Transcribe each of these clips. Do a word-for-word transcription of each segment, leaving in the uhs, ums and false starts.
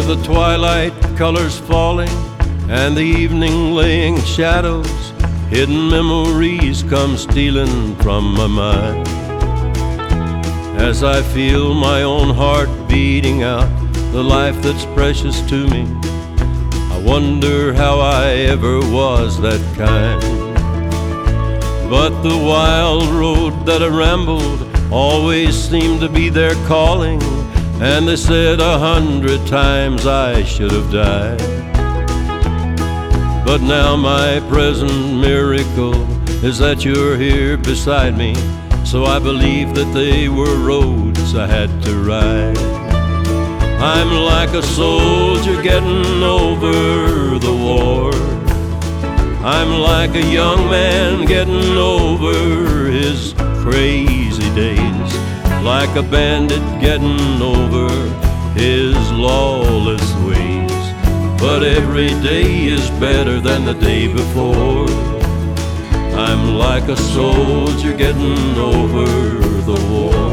the twilight colors falling and the evening laying shadows, hidden memories come stealing from my mind. As I feel my own heart beating out the life that's precious to me, I wonder how I ever was that kind. But the wild road that I rambled always seemed to be there calling, and they said a hundred times I should have died. But now my present miracle is that you're here beside me, so I believe that they were roads I had to ride. I'm like a soldier getting over the war. I'm like a young man getting over his crazy days, like a bandit getting over his lawless ways. But every day is better than the day before. I'm like a soldier getting over the war.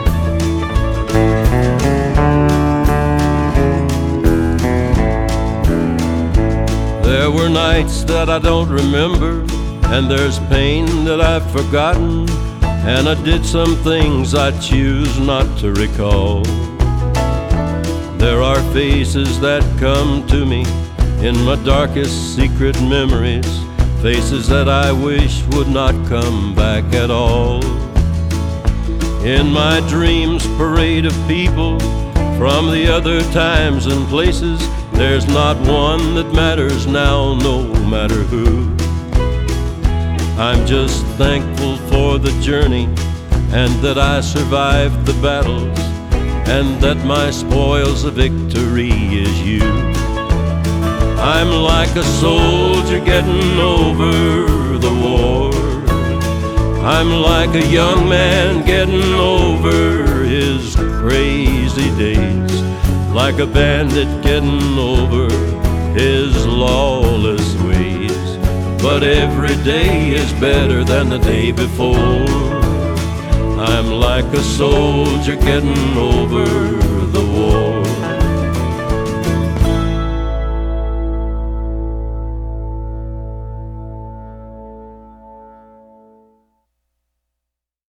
There were nights that I don't remember, and there's pain that I've forgotten, and I did some things I choose not to recall. There are faces that come to me in my darkest secret memories, faces that I wish would not come back at all. In my dreams, parade of people from the other times and places, there's not one that matters now, no matter who. I'm just thankful for the journey, and that I survived the battles, and that my spoils of victory is you. I'm like a soldier getting over the war. I'm like a young man getting over his crazy days, like a bandit getting over his lawless ways. But every day is better than the day before. I'm like a soldier getting over